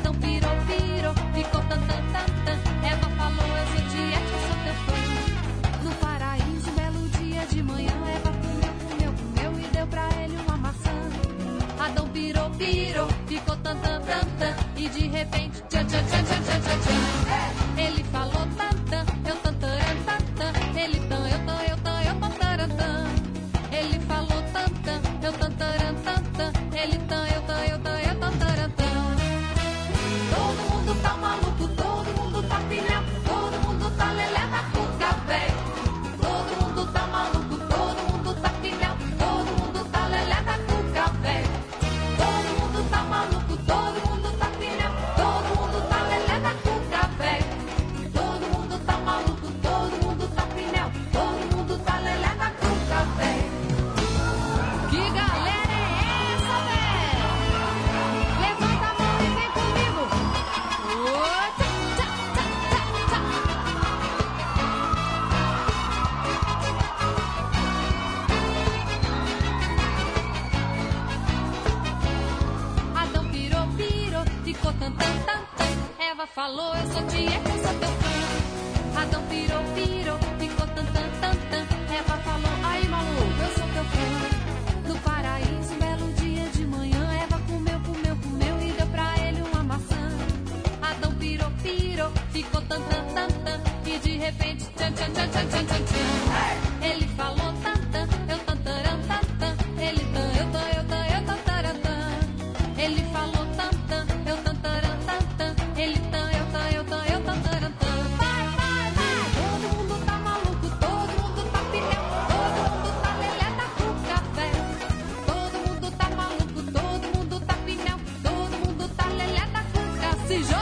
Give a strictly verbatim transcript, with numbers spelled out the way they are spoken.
Adão pirou, pirou, ficou tan, tan, tan, tan. Eva falou, eu sou Tiete, eu sou teu fã. No paraíso, um belo dia de manhã, Eva comeu, comeu, comeu e deu pra ele uma maçã. Adão pirou, pirou, ficou tan, tan, tan, tan. E de repente, tchan, tchan, tchan, tchan, tchan, tchan, tchan. Ele falou tan, tan, eu tan, taran, tan, tan. Ele tan, eu tan, eu tan, eu tan, taran, tan. Ele falou tan, tan, eu tan, taran, tan, tan. Ele tan, eu tan, eu tan, eu tan, taran, tan. Todo mundo tá maluco, todo mundo tá pilhado, todo mundo tá lelé da cuca, véi. Todo mundo tá maluco, todo mundo tá pilhado, todo mundo tá lelé da cuca, véi. Todo mundo tá maluco, todo mundo tá pilhado, todo mundo tá lelé da cuca, véi. Todo mundo tá maluco, todo mundo tá pilhado, todo mundo tá lelé da cuca, véi. Que galera é essa, véi? Levanta a mão e vem comigo. Ô, tchá, tchá, tchá, tchá, tchá. Adão pirou, pirou, ficou tan, tan, tan, tan. Eva falou, eu sou Tiete, eu sou teu fã. Adão pirou, pirou, ficou tan, tan, tan, tan. Eva falou, aí maluco, eu sou teu fã. No paraíso, um belo dia de manhã, Eva comeu, comeu, comeu e deu pra ele uma maçã. Adão pirou, pirou, ficou tan, tan, tan, tan. E de repente, tchan, tchan, tchan, tchan, tchan, tchan, tchan. Ele falou tan, tan, eu tan, taran, tan, tan. Ele tan, eu tan, eu tan, eu tan, taran, tan. Ele falou tan, tan, eu tan, taran, tan, tan. Ele tan, eu tan, eu tan, eu tan, taran, tan. Vai, vai, vai! Todo mundo tá maluco, todo mundo tá pilhado, todo mundo tá lelé da cuca, véi. Todo mundo tá maluco, todo mundo tá pilhado, todo mundo tá lelé da cuca. Se joga!